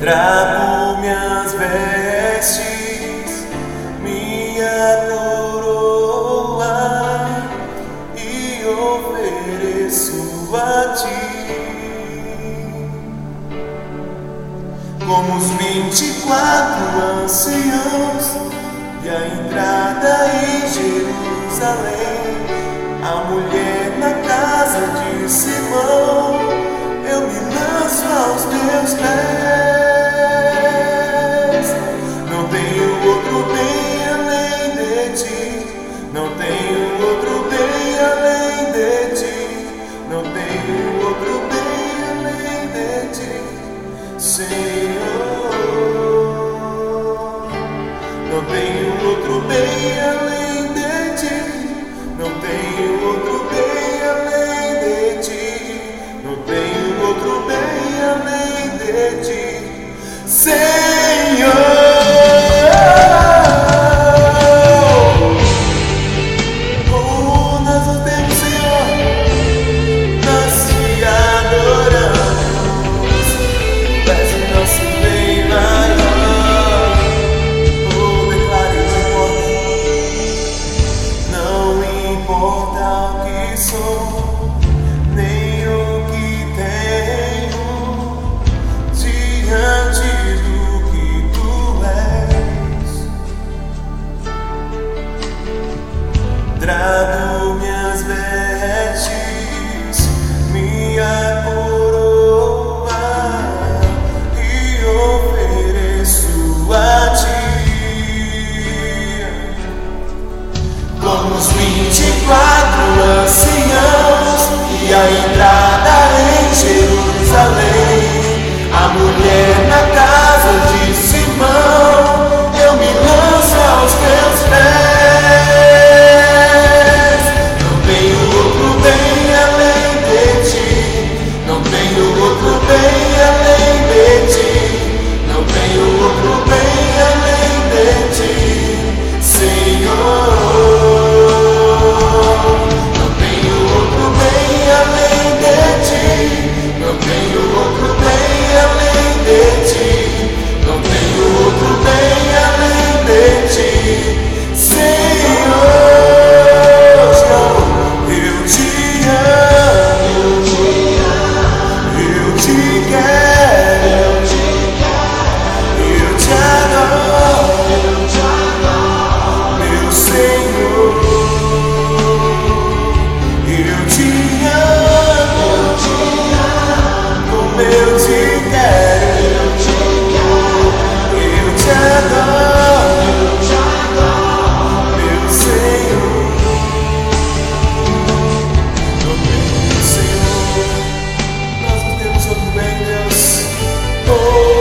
Trago minhas vestes, minha coroa e ofereço a ti. Como os 24 anciãos e a entrada em Jerusalém, a mulher na casa de Simão, eu me lanço aos teus pés. Não tenho outro bem além de ti, não tenho outro bem além de ti, não tenho outro bem além de ti, Senhor. Não tenho outro bem além de ti, não tenho outro bem além de ti, não tenho outro bem além de ti, Senhor. Nós o temos, Senhor, nós te adoramos, tu és o nosso bem maior. Declare, não importa o que sou, nem o que tenho, diante do que tu és. Trago minhas vestes, minha coroa e ofereço a ti. Como os 24 anciãos e a entrada em Jerusalém, a mulher na casa de Simão, eu me lanço aos teus pés. Não tenho outro bem além de ti, não tenho outro bem além de ti, não tenho outro bem além de ti, Senhor. Não tenho outro bem além de ti, não tenho outro bem além de ti, não tenho outro bem além de ti, Senhor. Eu te amo, eu te quero, eu te adoro, meu Senhor. Eu te amo, como eu te quero, eu te adoro, meu Senhor. Meu Senhor, nós não temos outro bem, Deus. Oh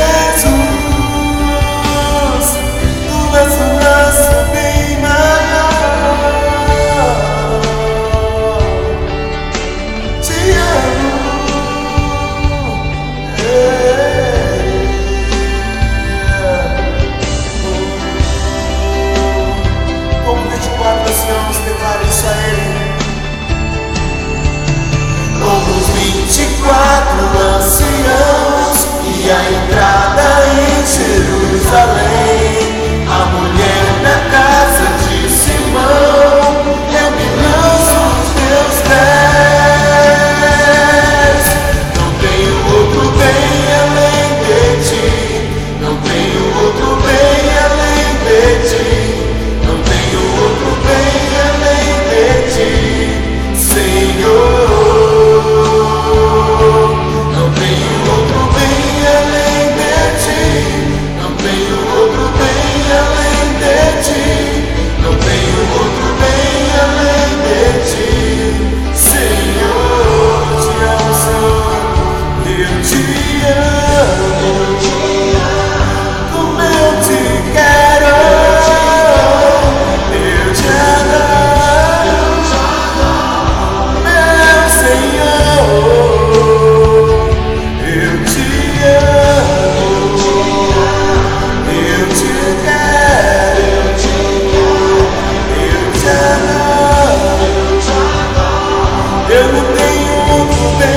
Jesus, tu és o nosso bem maior. Te amo, como 24 anciãos, declara isso a Ele. Como os 24 anciãos e a entrada em Jerusalém, a mulher na casa de Simão, eu me lanço aos teus pés. Não tenho outro bem além de ti, não tenho outro bem além de ti, não tenho outro bem além de ti, Senhor. Não tenho outro bem além de ti, não tenho outro bem além de ti, não tenho outro bem além de ti, Senhor. Te amo, Senhor, eu te amo, como eu te quero, eu te adoro, meu Senhor. Eu te amo, eu te quero, eu te adoro, eu não tenho outro bem